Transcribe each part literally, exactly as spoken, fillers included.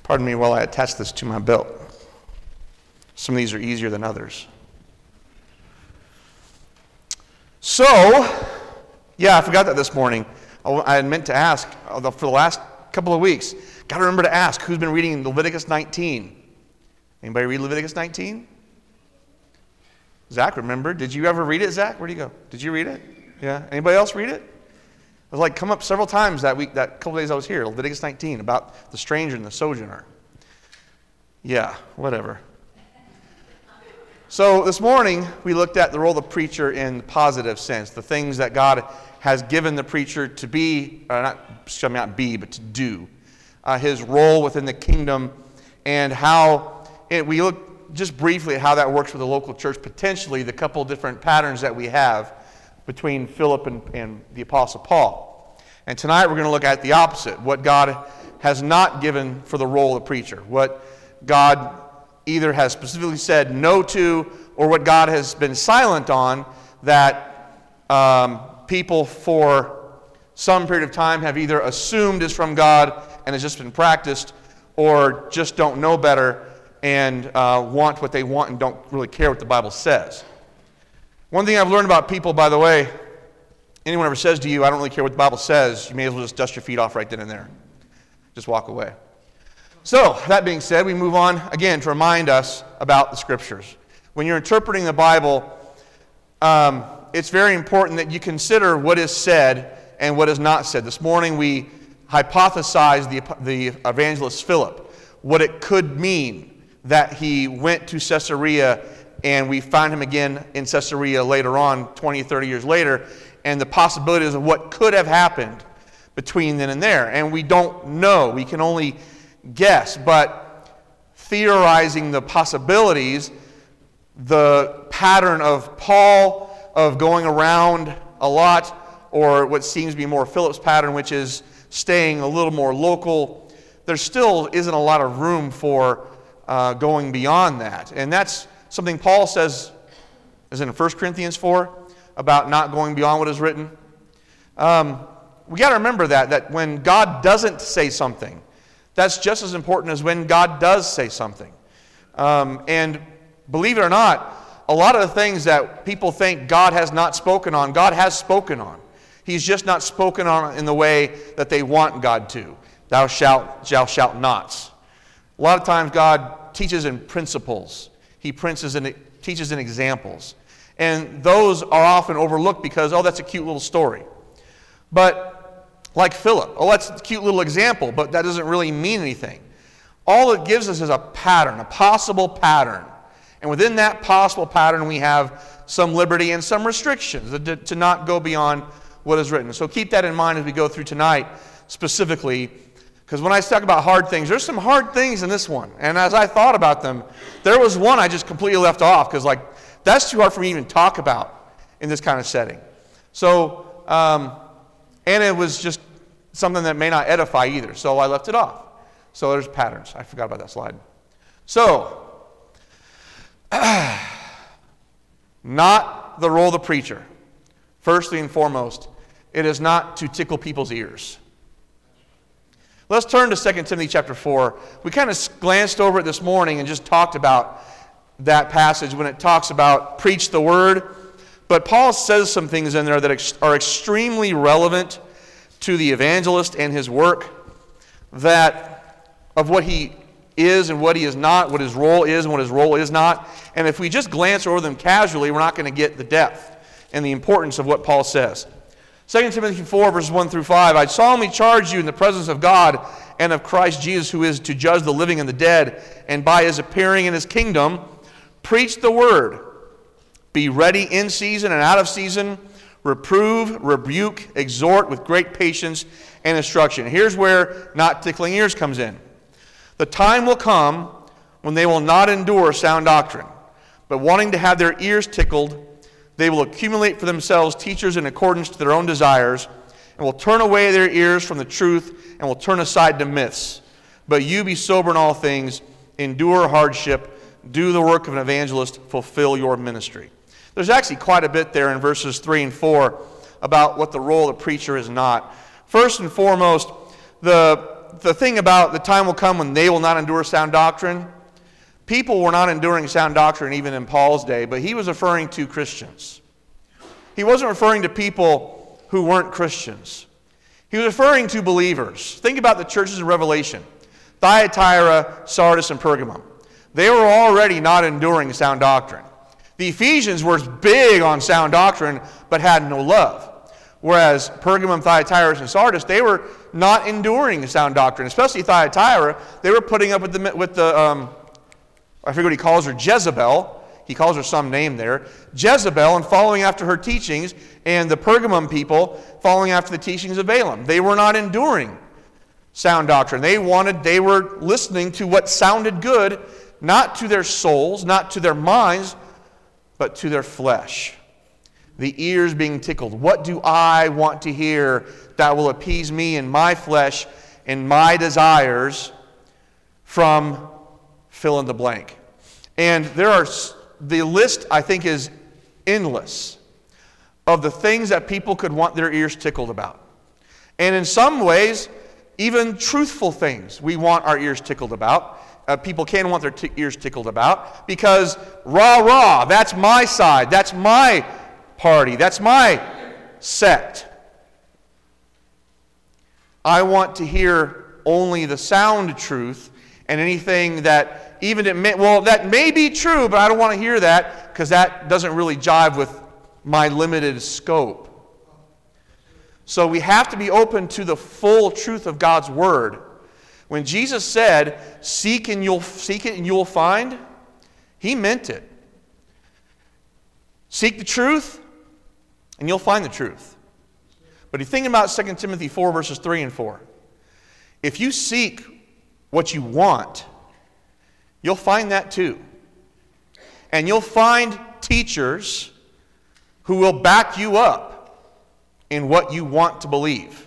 Pardon me while I attach this to my belt. Some of these are easier than others. So, yeah, I forgot that this morning. I had meant to ask for the last couple of weeks. Got to remember to ask who's been reading Leviticus nineteen. Anybody read Leviticus nineteen? Zach, remember? Did you ever read it, Zach? Where'd you go? Did you read it? Yeah. Anybody else read it? It was like come up several times that week, that couple days I was here. Leviticus nineteen, about the stranger and the sojourner. Yeah, whatever. So this morning, we looked at the role of the preacher in the positive sense, the things that God has given the preacher to be, uh, not, not be, but to do, uh, his role within the kingdom, and how it, we look just briefly at how that works with the local church, potentially the couple different patterns that we have between Philip and, and the Apostle Paul. And tonight we're going to look at the opposite, what God has not given for the role of the preacher, what God either has specifically said no to, or what God has been silent on that um, people for some period of time have either assumed is from God and has just been practiced, or just don't know better and uh, want what they want and don't really care what the Bible says. One thing I've learned about people, by the way, anyone ever says to you, I don't really care what the Bible says, you may as well just dust your feet off right then and there. Just walk away. So, that being said, we move on again to remind us about the Scriptures. When you're interpreting the Bible, um, it's very important that you consider what is said and what is not said. This morning we hypothesized the, the evangelist Philip, what it could mean that he went to Caesarea and we find him again in Caesarea later on, twenty, thirty years later, and the possibilities of what could have happened between then and there. And we don't know. We can only guess, but theorizing the possibilities, the pattern of Paul of going around a lot, or what seems to be more Philip's pattern, which is staying a little more local, there still isn't a lot of room for uh, going beyond that. And that's something Paul says, is in First Corinthians four, about not going beyond what is written. Um, we got to remember that, that when God doesn't say something, that's just as important as when God does say something. Um, and believe it or not, a lot of the things that people think God has not spoken on, God has spoken on. He's just not spoken on in the way that they want God to. Thou shalt, thou shalt nots. A lot of times God teaches in principles. He teaches in, teaches in examples. And those are often overlooked because, oh, that's a cute little story. But like Philip, oh, that's a cute little example, but that doesn't really mean anything. All it gives us is a pattern, a possible pattern. And within that possible pattern, we have some liberty and some restrictions to, to not go beyond what is written. So keep that in mind as we go through tonight specifically, because when I talk about hard things, there's some hard things in this one. And as I thought about them, there was one I just completely left off because, like, that's too hard for me to even talk about in this kind of setting. So, um, and it was just something that may not edify either, so I left it off. So there's patterns. I forgot about that slide. So, not the role of the preacher. Firstly and foremost, it is not to tickle people's ears. Let's turn to Second Timothy chapter four. We kind of glanced over it this morning and just talked about that passage when it talks about preach the word. But Paul says some things in there that are extremely relevant to the evangelist and his work, that of what he is and what he is not, what his role is and what his role is not. And if we just glance over them casually, we're not going to get the depth and the importance of what Paul says. Second Timothy four, verses one through five, I solemnly charge you in the presence of God and of Christ Jesus, who is to judge the living and the dead, and by his appearing in his kingdom, preach the word. Be ready in season and out of season. Reprove, rebuke, exhort with great patience and instruction. Here's where not tickling ears comes in. The time will come when they will not endure sound doctrine, but wanting to have their ears tickled, they will accumulate for themselves teachers in accordance to their own desires, and will turn away their ears from the truth and will turn aside to myths. But you be sober in all things, endure hardship, do the work of an evangelist, fulfill your ministry. There's actually quite a bit there in verses three and four about what the role of the preacher is not. First and foremost, the the thing about the time will come when they will not endure sound doctrine, people were not enduring sound doctrine even in Paul's day, but he was referring to Christians. He wasn't referring to people who weren't Christians. He was referring to believers. Think about the churches in Revelation: Thyatira, Sardis, and Pergamum. They were already not enduring sound doctrine. The Ephesians were big on sound doctrine, but had no love. Whereas Pergamum, Thyatira, and Sardis, they were not enduring sound doctrine. Especially Thyatira, they were putting up with the, with the um, I forget what he calls her, Jezebel. He calls her some name there. Jezebel, and following after her teachings, and the Pergamum people following after the teachings of Balaam. They were not enduring sound doctrine. They wanted, they were listening to what sounded good, not to their souls, not to their minds, but to their flesh. The ears being tickled. What do I want to hear that will appease me and my flesh and my desires from fill in the blank? And there are, the list I think is endless of the things that people could want their ears tickled about. And in some ways, even truthful things we want our ears tickled about. Uh, people can want their t- ears tickled about because rah, rah, that's my side, that's my party, that's my sect. I want to hear only the sound truth, and anything that even it may, well, that may be true, but I don't want to hear that because that doesn't really jive with my limited scope. So we have to be open to the full truth of God's Word. When Jesus said, seek and you'll seek it and you will find, he meant it. Seek the truth and you'll find the truth. But you think about Second Timothy four, verses three and four. If you seek what you want, you'll find that too. And you'll find teachers who will back you up in what you want to believe.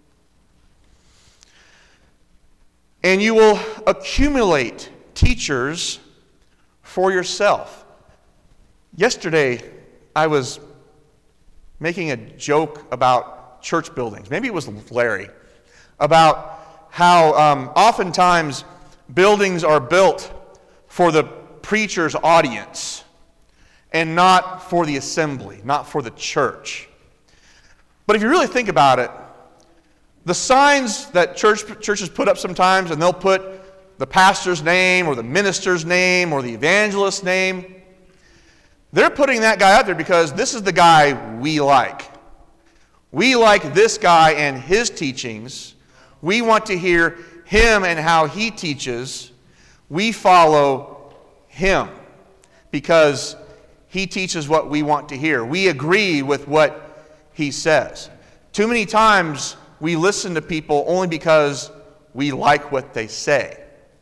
And you will accumulate teachers for yourself. Yesterday, I was making a joke about church buildings. Maybe it was Larry. About how um, oftentimes buildings are built for the preacher's audience and not for the assembly, not for the church. But if you really think about it, the signs that church, churches put up sometimes, and they'll put the pastor's name or the minister's name or the evangelist's name, they're putting that guy out there because this is the guy we like. We like this guy and his teachings. We want to hear him and how he teaches. We follow him because he teaches what we want to hear. We agree with what he says. Too many times we listen to people only because we like what they say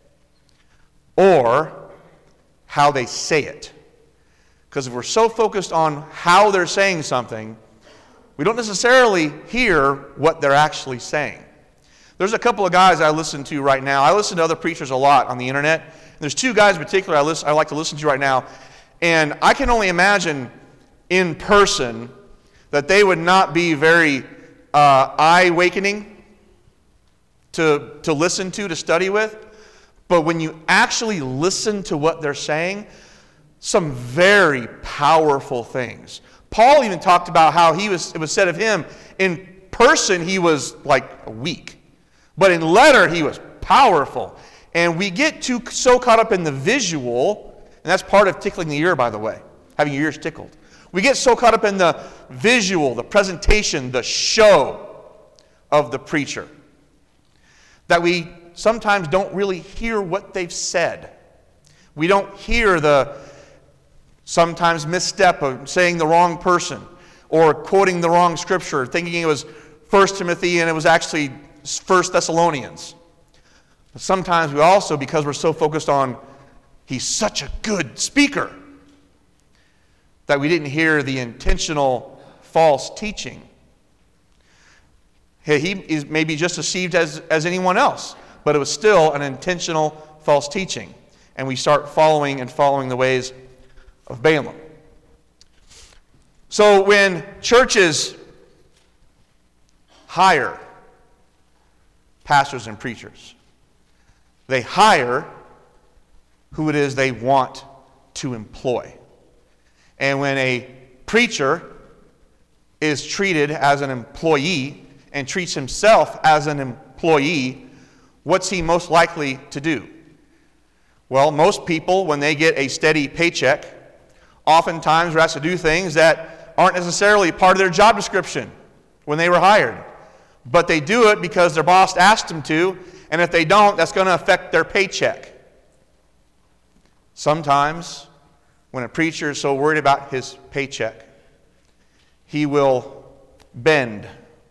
or how they say it. Because if we're so focused on how they're saying something, we don't necessarily hear what they're actually saying. There's a couple of guys I listen to right now. I listen to other preachers a lot on the internet. There's two guys in particular I, listen, I like to listen to right now. And I can only imagine in person that they would not be very uh, eye-awakening to, to listen to, to study with. But when you actually listen to what they're saying, some very powerful things. Paul even talked about how he was, it was said of him, in person he was like weak. But in letter he was powerful. And we get too so caught up in the visual, and that's part of tickling the ear, by the way, having your ears tickled. We get so caught up in the visual, the presentation, the show of the preacher, that we sometimes don't really hear what they've said. We don't hear the sometimes misstep of saying the wrong person or quoting the wrong scripture, thinking it was First Timothy and it was actually First Thessalonians. But sometimes we also, because we're so focused on he's such a good speaker, that we didn't hear the intentional false teaching. He is maybe just deceived as, as anyone else, but it was still an intentional false teaching. And we start following and following the ways of Balaam. So when churches hire pastors and preachers. They hire who it is they want to employ. And when a preacher is treated as an employee and treats himself as an employee, what's he most likely to do? Well, most people, when they get a steady paycheck, oftentimes are asked to do things that aren't necessarily part of their job description when they were hired. But they do it because their boss asked them to, and if they don't, that's going to affect their paycheck. Sometimes, when a preacher is so worried about his paycheck, he will bend,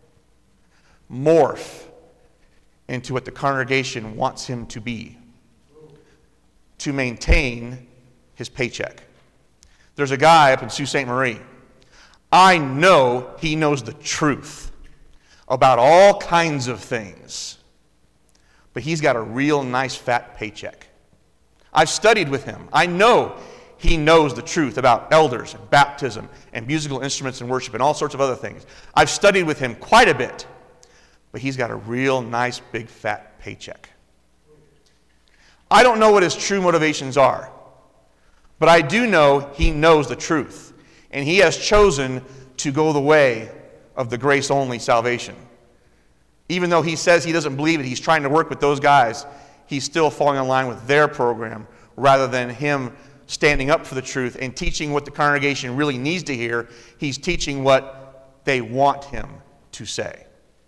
morph into what the congregation wants him to be to maintain his paycheck. There's a guy up in Sault Ste. Marie. I know he knows the truth about all kinds of things, but he's got a real nice fat paycheck. I've studied with him. I know he knows the truth about elders and baptism and musical instruments and worship and all sorts of other things. I've studied with him quite a bit, but he's got a real nice big fat paycheck. I don't know what his true motivations are, but I do know he knows the truth, and he has chosen to go the way of the grace-only salvation. Even though he says he doesn't believe it, he's trying to work with those guys, he's still falling in line with their program rather than him standing up for the truth and teaching what the congregation really needs to hear. He's teaching what they want him to say.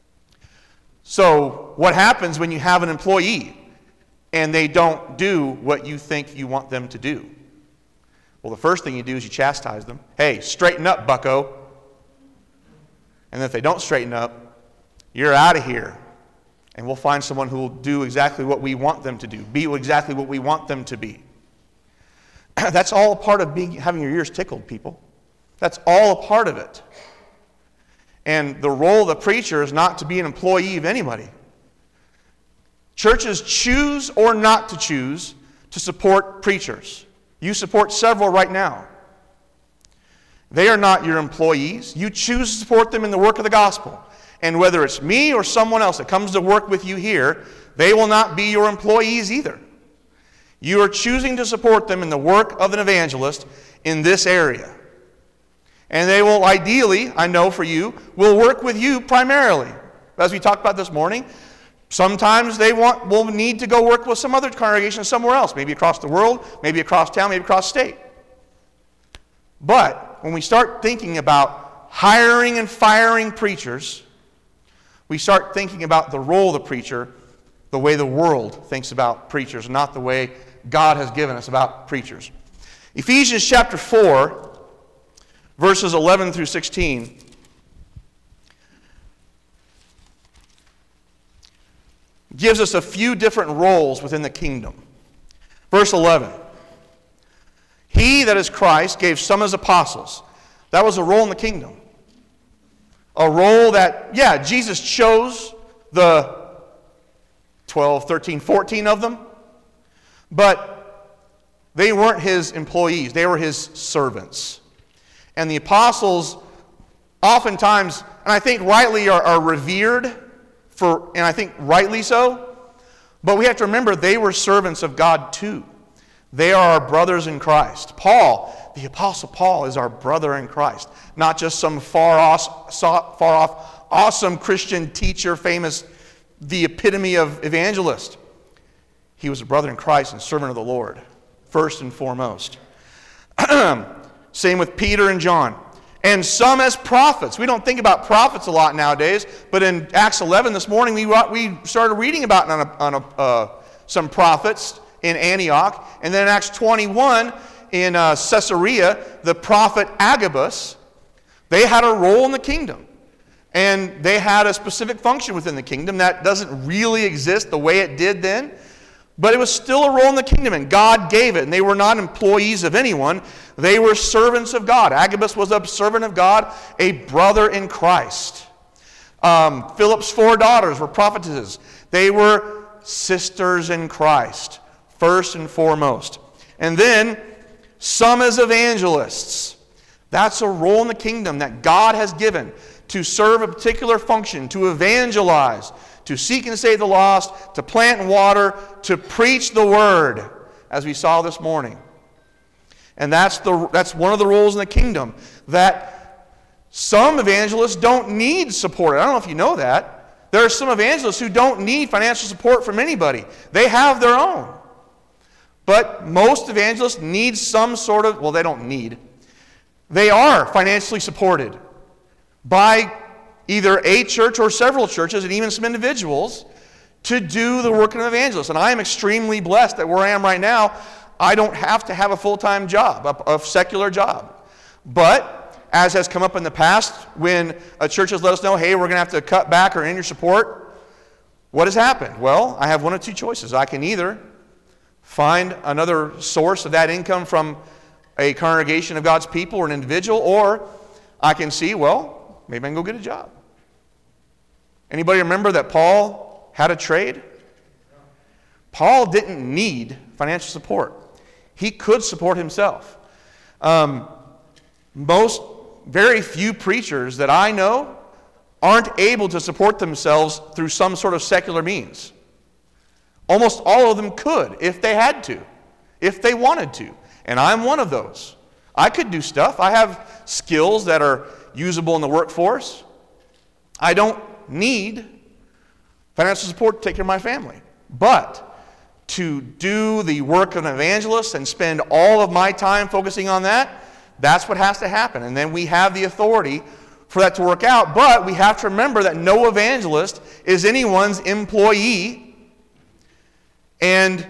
So what happens when you have an employee and they don't do what you think you want them to do? Well, the first thing you do is you chastise them. Hey, straighten up, bucko. And if they don't straighten up, you're out of here. And we'll find someone who will do exactly what we want them to do, be exactly what we want them to be. That's all a part of being, having your ears tickled, people. That's all a part of it. And the role of the preacher is not to be an employee of anybody. Churches choose or not to choose to support preachers. You support several right now. They are not your employees. You choose to support them in the work of the gospel. And whether it's me or someone else that comes to work with you here, they will not be your employees either. You are choosing to support them in the work of an evangelist in this area. And they will ideally, I know for you, will work with you primarily. As we talked about this morning, sometimes they want will need to go work with some other congregation somewhere else, maybe across the world, maybe across town, maybe across state. But when we start thinking about hiring and firing preachers, we start thinking about the role of the preacher the way the world thinks about preachers, not the way God has given us about preachers. Ephesians chapter four, verses eleven through sixteen. Gives us a few different roles within the kingdom. Verse eleven. He, that is Christ, gave some as apostles. That was a role in the kingdom. A role that, yeah, Jesus chose the twelve, thirteen, fourteen of them, but they weren't his employees. They were his servants. And the apostles oftentimes, and I think rightly, are, are revered for, and I think rightly so, but we have to remember they were servants of God too. They are our brothers in Christ. Paul, the Apostle Paul, is our brother in Christ. Not just some far off, far off awesome Christian teacher, famous, the epitome of evangelist. He was a brother in Christ and servant of the Lord, first and foremost. Same with Peter and John. And some as prophets. We don't think about prophets a lot nowadays, but in Acts eleven this morning, we, we started reading about on a, on a, uh, some prophets in Antioch. And then in Acts twenty-one, in uh, Caesarea, the prophet Agabus, they had a role in the kingdom. And they had a specific function within the kingdom that doesn't really exist the way it did then. But it was still a role in the kingdom, and God gave it. And they were not employees of anyone. They were servants of God. Agabus was a servant of God, a brother in Christ. Um, Philip's four daughters were prophetesses. They were sisters in Christ, first and foremost. And then, some as evangelists. That's a role in the kingdom that God has given to serve a particular function, to evangelize, to seek and save the lost, to plant and water, to preach the word, as we saw this morning. And that's the that's one of the roles in the kingdom, that some evangelists don't need support. I don't know if you know that. There are some evangelists who don't need financial support from anybody. They have their own. But most evangelists need some sort of, well, they don't need. They are financially supported by either a church or several churches and even some individuals to do the work of an evangelist. And I am extremely blessed that where I am right now, I don't have to have a full-time job, a, a secular job. But as has come up in the past, when a church has let us know, hey, we're going to have to cut back or end your support, what has happened? Well, I have one of two choices. I can either find another source of that income from a congregation of God's people or an individual, or I can see, well, maybe I can go get a job. Anybody remember that Paul had a trade? Paul didn't need financial support. He could support himself. Um, most, very few preachers that I know aren't able to support themselves through some sort of secular means. Almost all of them could if they had to, if they wanted to. And I'm one of those. I could do stuff. I have skills that are usable in the workforce. I don't need financial support to take care of my family. But to do the work of an evangelist and spend all of my time focusing on that, that's what has to happen. And then we have the authority for that to work out. But we have to remember that no evangelist is anyone's employee and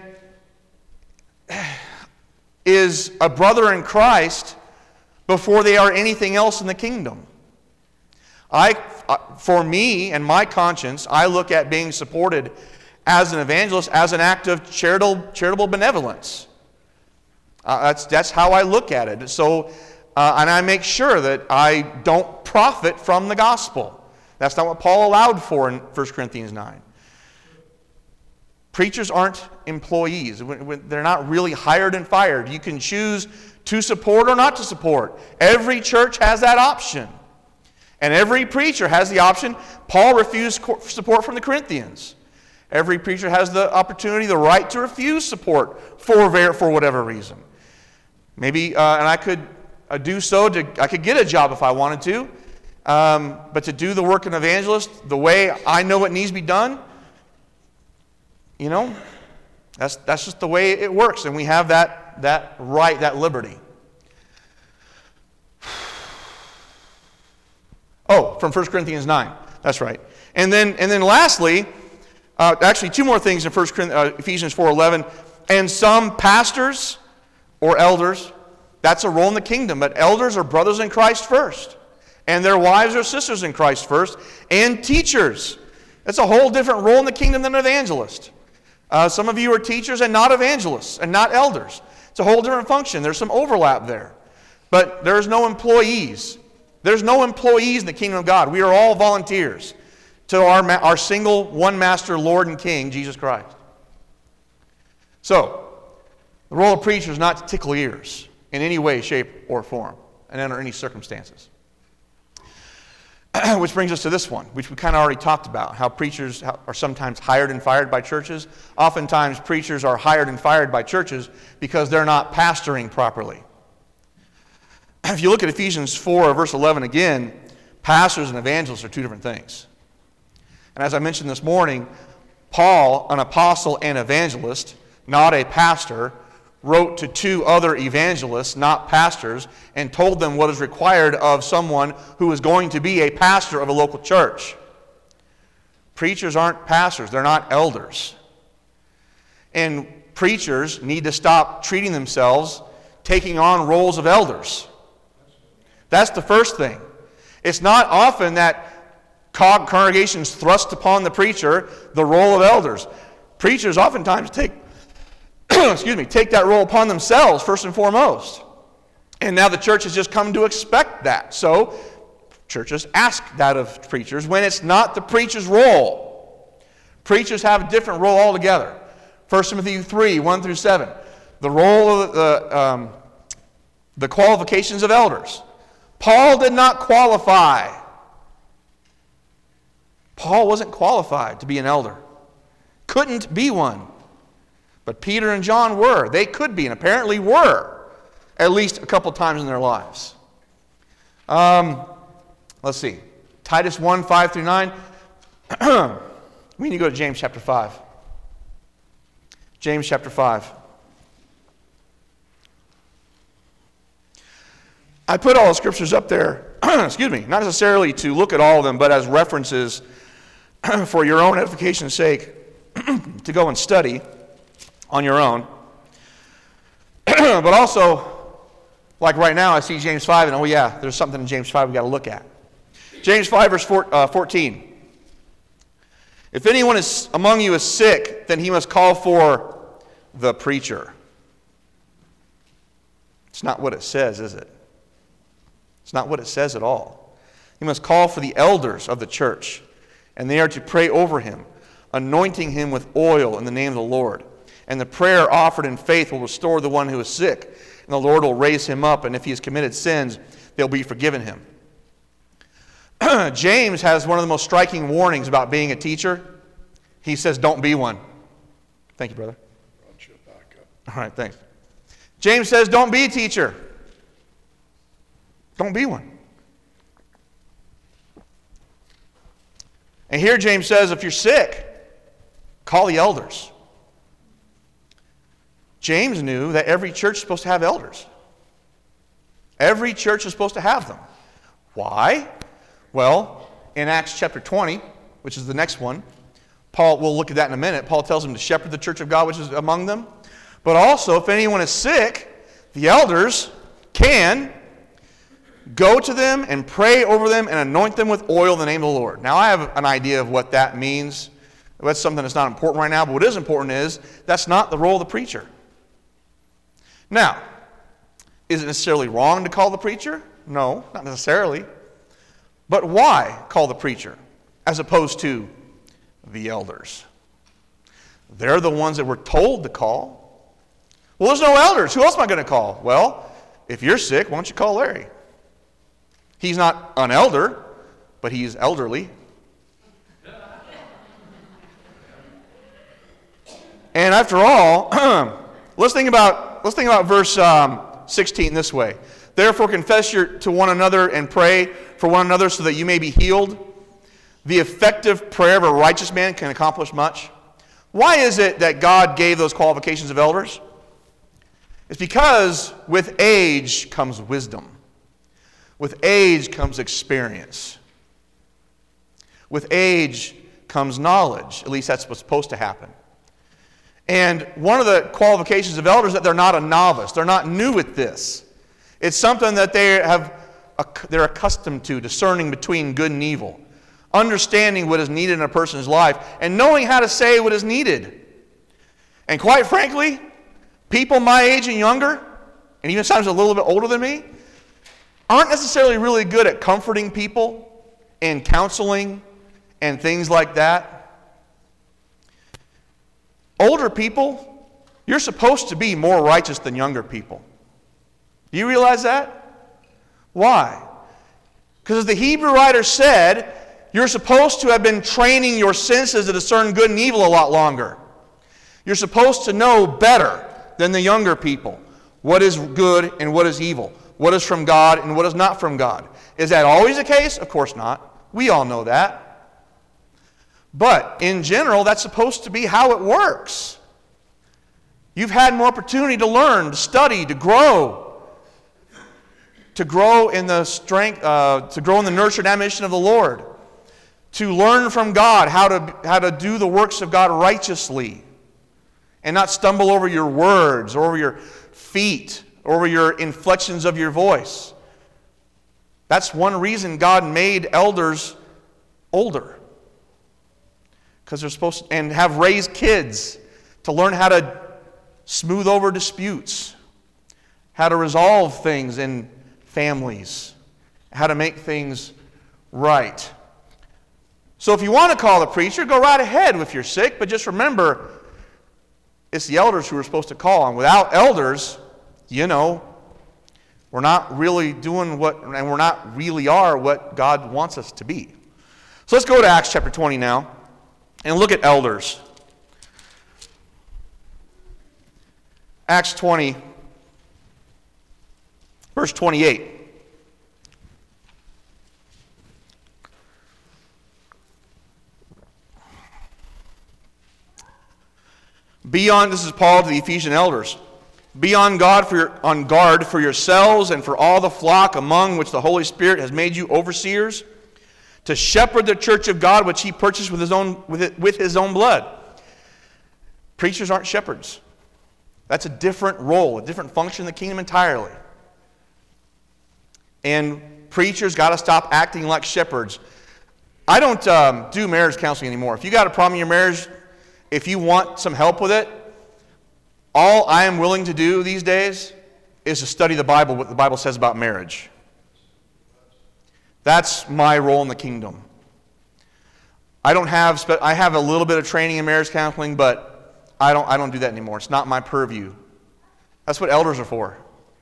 is a brother in Christ before they are anything else in the kingdom. I, for me and my conscience, I look at being supported as an evangelist as an act of charitable, charitable benevolence. Uh, that's, that's how I look at it. So, uh, and I make sure that I don't profit from the gospel. That's not what Paul allowed for in First Corinthians nine. Preachers aren't employees. They're not really hired and fired. You can choose to support or not to support. Every church has that option. And every preacher has the option. Paul refused support from the Corinthians. Every preacher has the opportunity, the right to refuse support for, for whatever reason. Maybe, uh, and I could uh, do so, to, I could get a job if I wanted to. Um, but to do the work of an evangelist the way I know it needs to be done, you know, that's that's just the way it works, and we have that that right, that liberty. Oh, from First Corinthians nine, that's right. And then and then lastly, uh, actually two more things in First uh, Ephesians four eleven. And some pastors or elders, that's a role in the kingdom, but elders are brothers in Christ first, and their wives are sisters in Christ first, and teachers. That's a whole different role in the kingdom than an evangelist. Uh, some of you are teachers and not evangelists and not elders. It's a whole different function. There's some overlap there. But there's no employees. There's no employees in the kingdom of God. We are all volunteers to our, our single one master Lord and King, Jesus Christ. So, the role of preacher is not to tickle ears in any way, shape, or form, and under any circumstances. Which brings us to this one, which we kind of already talked about, how preachers are sometimes hired and fired by churches. Oftentimes, preachers are hired and fired by churches because they're not pastoring properly. If you look at Ephesians four, verse eleven again, pastors and evangelists are two different things. And as I mentioned this morning, Paul, an apostle and evangelist, not a pastor, wrote to two other evangelists, not pastors, and told them what is required of someone who is going to be a pastor of a local church. Preachers aren't pastors. They're not elders. And preachers need to stop treating themselves taking on roles of elders. That's the first thing. It's not often that congregations thrust upon the preacher the role of elders. Preachers oftentimes take excuse me, take that role upon themselves first and foremost. And now the church has just come to expect that. So churches ask that of preachers when it's not the preacher's role. Preachers have a different role altogether. First Timothy three, one through seven. The role of the, um, the qualifications of elders. Paul did not qualify Paul wasn't qualified to be an elder. Couldn't be one. But Peter and John were. They could be, and apparently were, at least a couple times in their lives. Um, let's see. Titus one, five through nine. We need to go to James chapter five. James chapter five. I put all the scriptures up there, excuse me, not necessarily to look at all of them, but as references for your own edification's sake, to go and study on your own. But also, like right now, I see James five, and oh yeah, there's something in James five we got to look at. James five, verse fourteen. If anyone is among you is sick, then he must call for the preacher. It's not what it says, is it? It's not what it says at all. He must call for the elders of the church, and they are to pray over him, anointing him with oil in the name of the Lord. And the prayer offered in faith will restore the one who is sick, and the Lord will raise him up, and if he has committed sins, they'll be forgiven him. James has one of the most striking warnings about being a teacher. He says, don't be one. Thank you, brother. All right, thanks. James says, don't be a teacher. Don't be one. And here James says, if you're sick, call the elders. James knew that every church is supposed to have elders. Every church is supposed to have them. Why? Well, in Acts chapter twenty, which is the next one, Paul, we'll look at that in a minute. Paul tells them to shepherd the church of God which is among them. But also, if anyone is sick, the elders can go to them and pray over them and anoint them with oil in the name of the Lord. Now, I have an idea of what that means. That's something that's not important right now, but what is important is that's not the role of the preacher. Now, is it necessarily wrong to call the preacher? No, not necessarily. But why call the preacher as opposed to the elders? They're the ones that we're told to call. Well, there's no elders. Who else am I going to call? Well, if you're sick, why don't you call Larry? He's not an elder, but he's elderly. And after all, let's think about let's think about verse um, sixteen this way. Therefore confess your, to one another and pray for one another so that you may be healed. The effective prayer of a righteous man can accomplish much. Why is it that God gave those qualifications of elders? It's because with age comes wisdom. With age comes experience. With age comes knowledge. At least that's what's supposed to happen. And one of the qualifications of elders is that they're not a novice. They're not new at this. It's something that they have, they're accustomed to, discerning between good and evil, understanding what is needed in a person's life, and knowing how to say what is needed. And quite frankly, people my age and younger, and even sometimes a little bit older than me, aren't necessarily really good at comforting people and counseling and things like that. Older people, you're supposed to be more righteous than younger people. Do you realize that? Why? Because as the Hebrew writer said, you're supposed to have been training your senses to discern good and evil a lot longer. You're supposed to know better than the younger people what is good and what is evil, what is from God and what is not from God. Is that always the case? Of course not. We all know that. But in general, that's supposed to be how it works. You've had more opportunity to learn, to study, to grow. To grow in the strength, uh, to grow in the nurture and admonition of the Lord. To learn from God how to, how to do the works of God righteously. And not stumble over your words, or over your feet, or over your inflections of your voice. That's one reason God made elders older. Because they're supposed to, and have raised kids to learn how to smooth over disputes, how to resolve things in families, how to make things right. So if you want to call the preacher, go right ahead if you're sick, but just remember, it's the elders who are supposed to call. And without elders, you know, we're not really doing what, and we're not really are what God wants us to be. So let's go to Acts chapter twenty now and look at elders. Acts twenty, verse twenty-eight. Be on, this is Paul to the Ephesian elders. Be on God for your, on guard for yourselves and for all the flock among which the Holy Spirit has made you overseers, to shepherd the church of God which he purchased with his own with, it, with his own blood. Preachers aren't shepherds. That's a different role, a different function in the kingdom entirely. And preachers got to stop acting like shepherds. I don't um, do marriage counseling anymore. If you got a problem in your marriage, if you want some help with it, all I am willing to do these days is to study the Bible, what the Bible says about marriage. That's my role in the kingdom. I don't have, I have a little bit of training in marriage counseling, but I don't, I don't do that anymore. It's not my purview. That's what elders are for.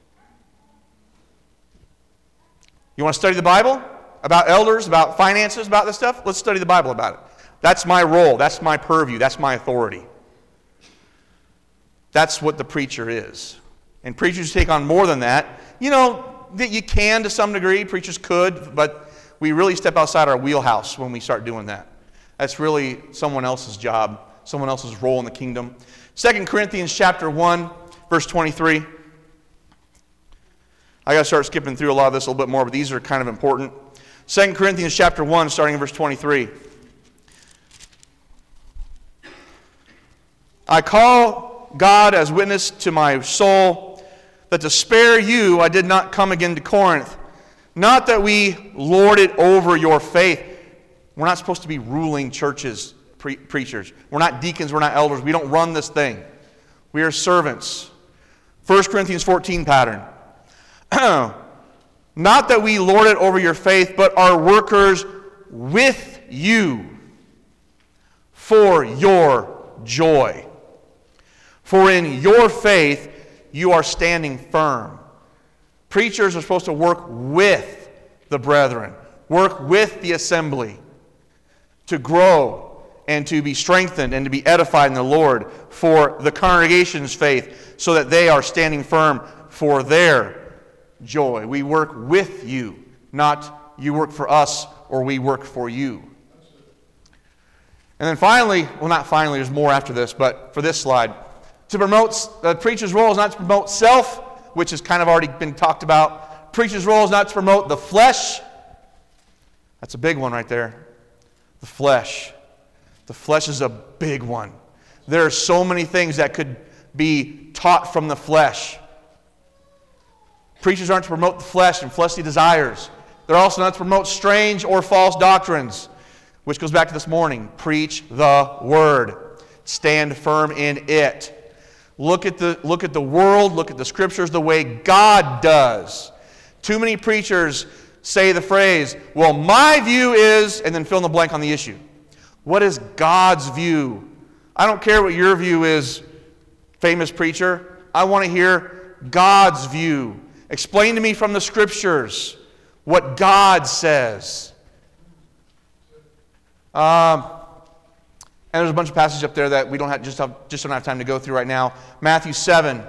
You want to study the Bible? About elders, about finances, about this stuff? Let's study the Bible about it. That's my role. That's my purview. That's my authority. That's what the preacher is. And preachers take on more than that. You know, that you can to some degree. Preachers could, but we really step outside our wheelhouse when we start doing that. That's really someone else's job, someone else's role in the kingdom. Second Corinthians chapter one, verse twenty-three. I got to start skipping through a lot of this a little bit more, but these are kind of important. Second Corinthians chapter one, starting in verse twenty-three. I call God as witness to my soul that to spare you I did not come again to Corinth. Not that we lord it over your faith. We're not supposed to be ruling churches, pre- preachers. We're not deacons, we're not elders. We don't run this thing. We are servants. First Corinthians fourteen pattern. Not that we lord it over your faith, but are workers with you for your joy. For in your faith you are standing firm. Preachers are supposed to work with the brethren, work with the assembly to grow and to be strengthened and to be edified in the Lord for the congregation's faith so that they are standing firm for their joy. We work with you, not you work for us or we work for you. And then finally, well not finally, there's more after this, but for this slide, to promote, the preacher's role is not to promote self, which has kind of already been talked about. Preacher's role is not to promote the flesh. That's a big one right there. The flesh. The flesh is a big one. There are so many things that could be taught from the flesh. Preachers aren't to promote the flesh and fleshly desires. They're also not to promote strange or false doctrines, which goes back to this morning. Preach the word. Stand firm in it. Look at the look at the world, look at the scriptures the way God does. Too many preachers say the phrase, well, my view is, and then fill in the blank on the issue. What is God's view? I don't care what your view is, famous preacher. I want to hear God's view. Explain to me from the scriptures what God says. Um... And there's a bunch of passages up there that we don't have, just, have, just don't have time to go through right now. Matthew seven,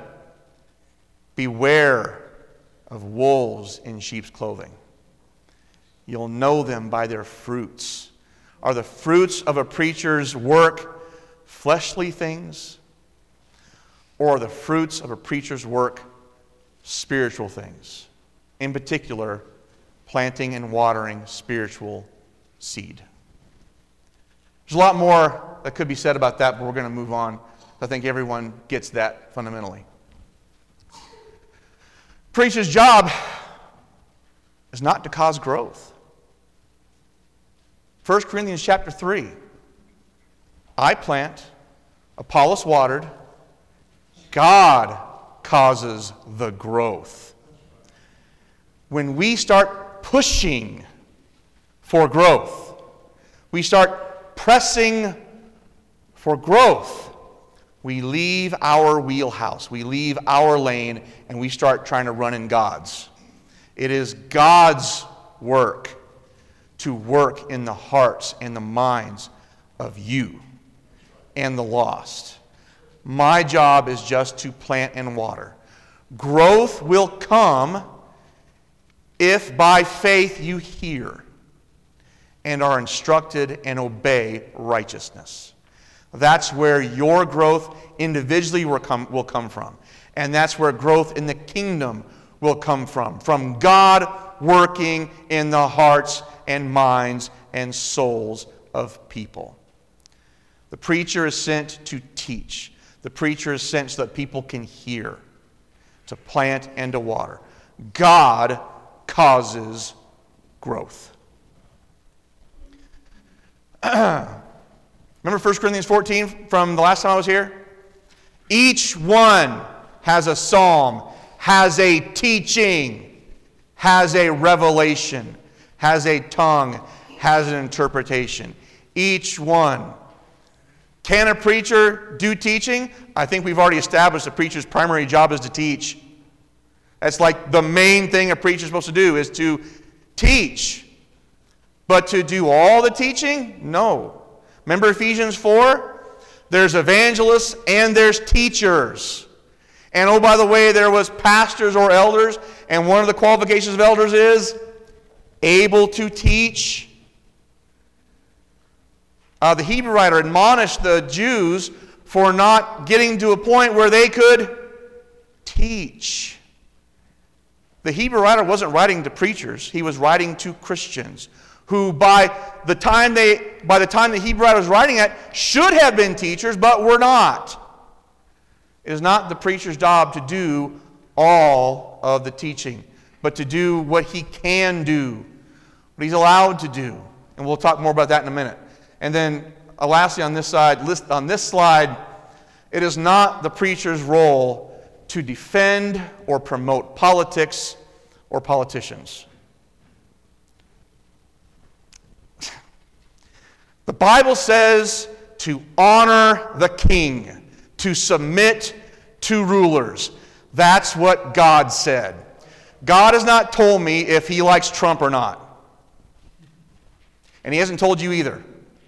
beware of wolves in sheep's clothing. You'll know them by their fruits. Are the fruits of a preacher's work fleshly things? Or are the fruits of a preacher's work spiritual things? In particular, planting and watering spiritual seed. There's a lot more that could be said about that, but we're going to move on. I think everyone gets that fundamentally. Preacher's job is not to cause growth. First Corinthians chapter three. I plant, Apollos watered, God causes the growth. When we start pushing for growth, we start pressing for growth, we leave our wheelhouse, we leave our lane, and we start trying to run in God's. It is God's work to work in the hearts and the minds of you and the lost. My job is just to plant and water. Growth will come if by faith you hear and are instructed and obey righteousness. That's where your growth individually will come, will come from. And that's where growth in the kingdom will come from. From God working in the hearts and minds and souls of people. The preacher is sent to teach. The preacher is sent so that people can hear, to plant and to water. God causes growth. Remember First Corinthians fourteen from the last time I was here? Each one has a psalm, has a teaching, has a revelation, has a tongue, has an interpretation. Each one. Can a preacher do teaching? I think we've already established the preacher's primary job is to teach. That's like the main thing a preacher is supposed to do, is to teach. But to do all the teaching? No. Remember Ephesians four? There's evangelists and there's teachers. And oh, by the way, there was pastors or elders, and one of the qualifications of elders is able to teach. Uh, the Hebrew writer admonished the Jews for not getting to a point where they could teach. The Hebrew writer wasn't writing to preachers. He was writing to Christians who by the time they, by the time the Hebrew writer was writing it, should have been teachers, but were not. It is not the preacher's job to do all of the teaching, but to do what he can do, what he's allowed to do. And we'll talk more about that in a minute. And then, uh, lastly, on this side, list, on this slide, it is not the preacher's role to defend or promote politics or politicians. The Bible says to honor the king, to submit to rulers. That's what God said. God has not told me if he likes Trump or not. And he hasn't told you either.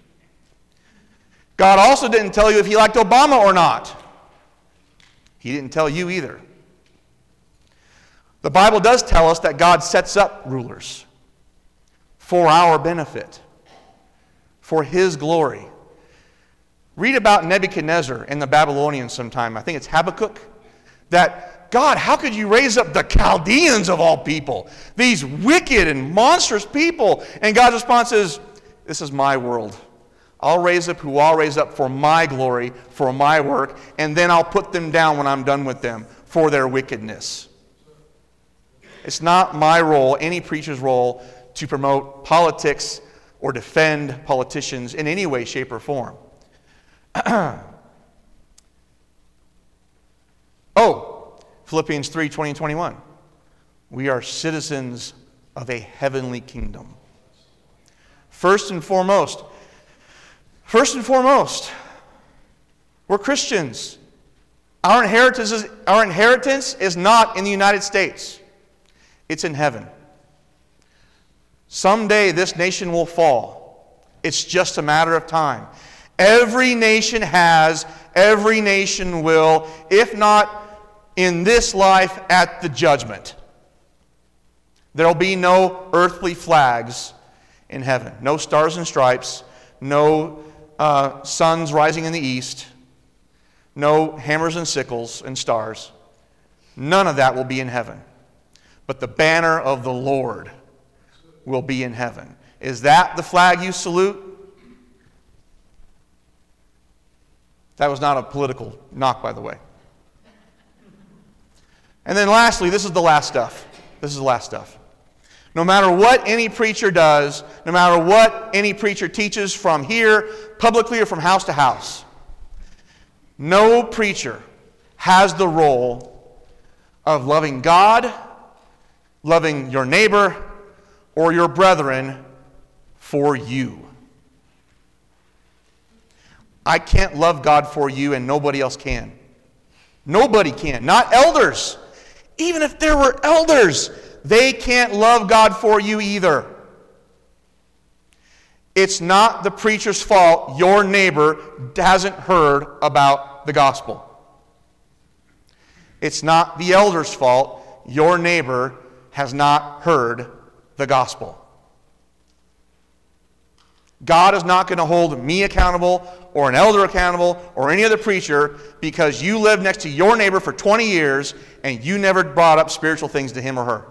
God also didn't tell you if he liked Obama or not. He didn't tell you either. The Bible does tell us that God sets up rulers for our benefit, for his glory. Read about Nebuchadnezzar and the Babylonians sometime. I think it's Habakkuk. That, God, how could you raise up the Chaldeans of all people? These wicked and monstrous people. And God's response is, this is my world. I'll raise up who I'll raise up for my glory, for my work, and then I'll put them down when I'm done with them for their wickedness. It's not my role, any preacher's role, to promote politics or defend politicians in any way, shape, or form. Oh, Philippians three, twenty and twenty-one. We are citizens of a heavenly kingdom. First and foremost, First and foremost, we're Christians. Our inheritance is, our inheritance is not in the United States. It's in heaven. Someday this nation will fall. It's just a matter of time. Every nation has, every nation will, if not in this life, at the judgment. There will be no earthly flags in heaven. No stars and stripes. No Uh, suns rising in the east, no hammers and sickles and stars. None of that will be in heaven. But the banner of the Lord will be in heaven. Is that the flag you salute? That was not a political knock, by the way. And then lastly, this is the last stuff. This is the last stuff. No matter what any preacher does, no matter what any preacher teaches from here, publicly or from house to house, no preacher has the role of loving God, loving your neighbor, or your brethren for you. I can't love God for you and nobody else can. Nobody can. Not elders. Even if there were elders, they can't love God for you either. It's not the preacher's fault your neighbor hasn't heard about the gospel. It's not the elder's fault your neighbor has not heard the gospel. God is not going to hold me accountable or an elder accountable or any other preacher because you lived next to your neighbor for twenty years and you never brought up spiritual things to him or her.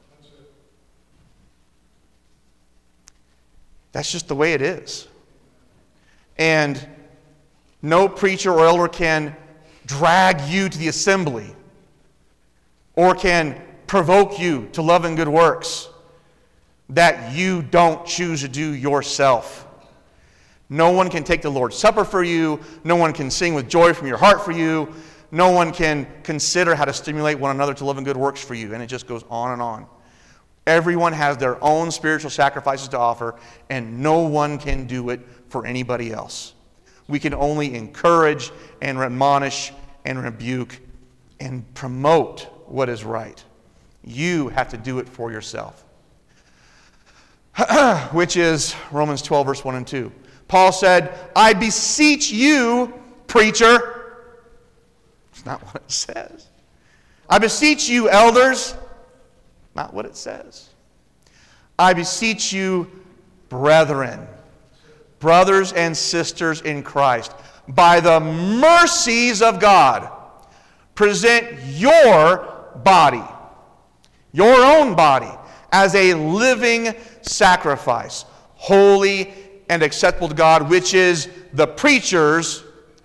That's just the way it is. And no preacher or elder can drag you to the assembly or can provoke you to love and good works that you don't choose to do yourself. No one can take the Lord's Supper for you. No one can sing with joy from your heart for you. No one can consider how to stimulate one another to love and good works for you. And it just goes on and on. Everyone has their own spiritual sacrifices to offer, and no one can do it for anybody else. We can only encourage and admonish and rebuke and promote what is right. You have to do it for yourself. Which is Romans twelve, verse one and two. Paul said, I beseech you, preacher. It's not what it says. I beseech you, elders. Not what it says. I beseech you, brethren, brothers and sisters in Christ, by the mercies of God, present your body, your own body, as a living sacrifice, holy and acceptable to God, which is the preacher's,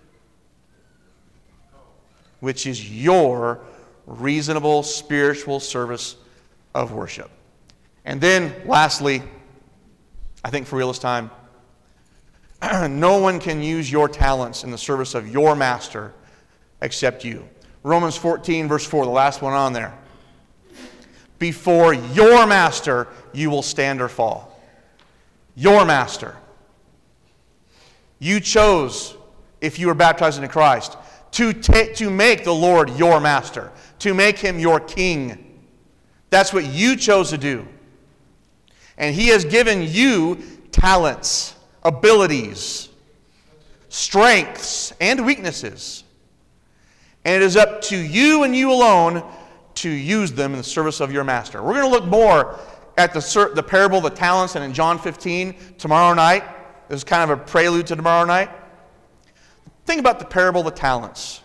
which is your reasonable spiritual service of worship. And then, lastly, I think for real this time, no one can use your talents in the service of your master except you. Romans fourteen, verse four, the last one on there. Before your master, you will stand or fall. Your master. You chose, if you were baptized into Christ, to, ta- to make the Lord your master, to make him your king. That's what you chose to do. And he has given you talents, abilities, strengths, and weaknesses. And it is up to you and you alone to use them in the service of your master. We're going to look more at the, the parable of the talents and in John fifteen tomorrow night. This is kind of a prelude to tomorrow night. Think about the parable of the talents.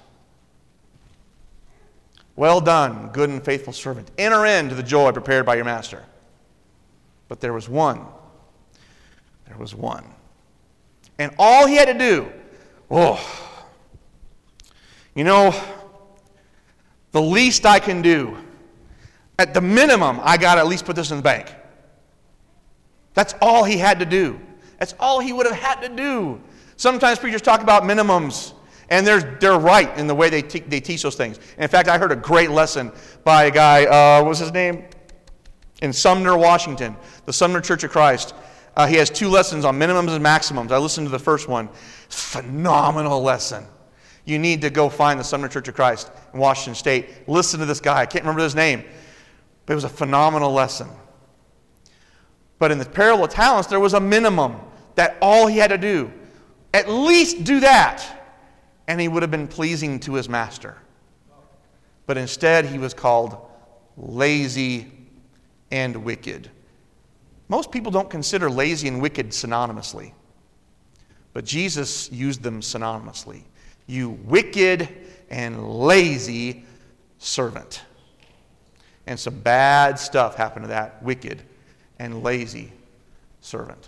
Well done, good and faithful servant. Enter into the joy prepared by your master. But there was one. There was one. And all he had to do, oh, you know, the least I can do, at the minimum, I got to at least put this in the bank. That's all he had to do. That's all he would have had to do. Sometimes preachers talk about minimums, and they're, they're right in the way they, te- they teach those things. And in fact, I heard a great lesson by a guy, uh, what was his name? In Sumner, Washington, the Sumner Church of Christ. Uh, he has two lessons on minimums and maximums. I listened to the first one. Phenomenal lesson. You need to go find the Sumner Church of Christ in Washington State. Listen to this guy. I can't remember his name, but it was a phenomenal lesson. But in the parable of talents, there was a minimum that all he had to do, at least do that, and he would have been pleasing to his master. But instead, he was called lazy and wicked. Most people don't consider lazy and wicked synonymously, but Jesus used them synonymously. You wicked and lazy servant. And some bad stuff happened to that wicked and lazy servant.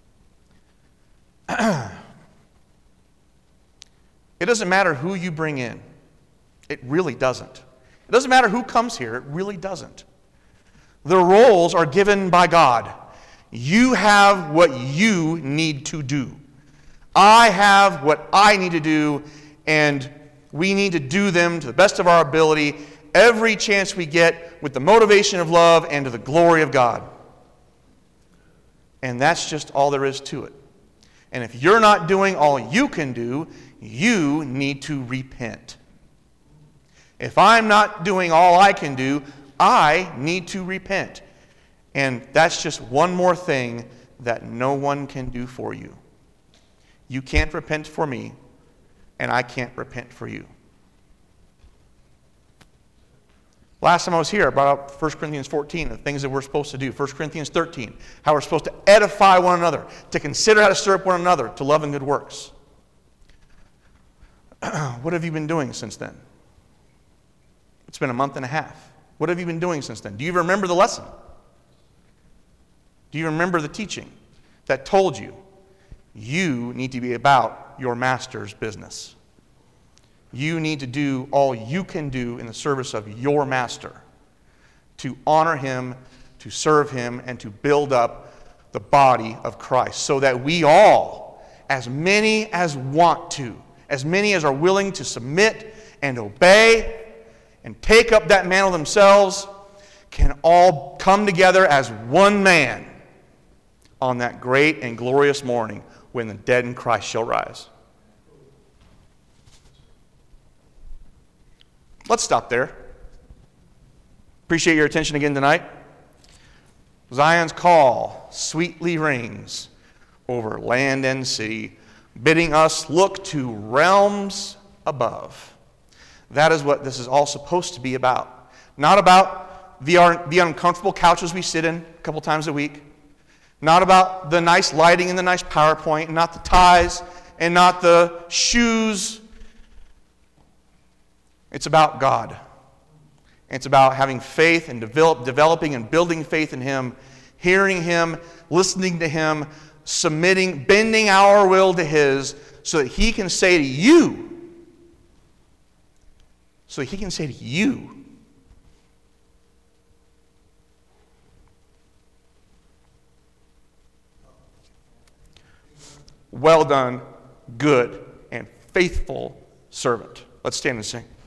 It doesn't matter who you bring in. It really doesn't. It doesn't matter who comes here. It really doesn't. The roles are given by God. You have what you need to do. I have what I need to do, and we need to do them to the best of our ability every chance we get with the motivation of love and to the glory of God. And that's just all there is to it. And if you're not doing all you can do, you need to repent. If I'm not doing all I can do, I need to repent. And that's just one more thing that no one can do for you. You can't repent for me, and I can't repent for you. Last time I was here, I brought up First Corinthians fourteen, the things that we're supposed to do. First Corinthians thirteen, how we're supposed to edify one another, to consider how to stir up one another to love and good works. What have you been doing since then? It's been a month and a half. What have you been doing since then? Do you remember the lesson? Do you remember the teaching that told you you need to be about your master's business? You need to do all you can do in the service of your master to honor him, to serve him, and to build up the body of Christ so that we all, as many as want to, as many as are willing to submit and obey and take up that mantle themselves, can all come together as one man on that great and glorious morning when the dead in Christ shall rise. Let's stop there. Appreciate your attention again tonight. Zion's call sweetly rings over land and sea, bidding us look to realms above. That is what this is all supposed to be about. Not about the, the uncomfortable couches we sit in a couple times a week. Not about the nice lighting and the nice PowerPoint, and not the ties, and not the shoes. It's about God. It's about having faith and develop, developing and building faith in Him, hearing Him, listening to Him, submitting, bending our will to His, so that He can say to you, so that He can say to you, well done, good and faithful servant. Let's stand and sing.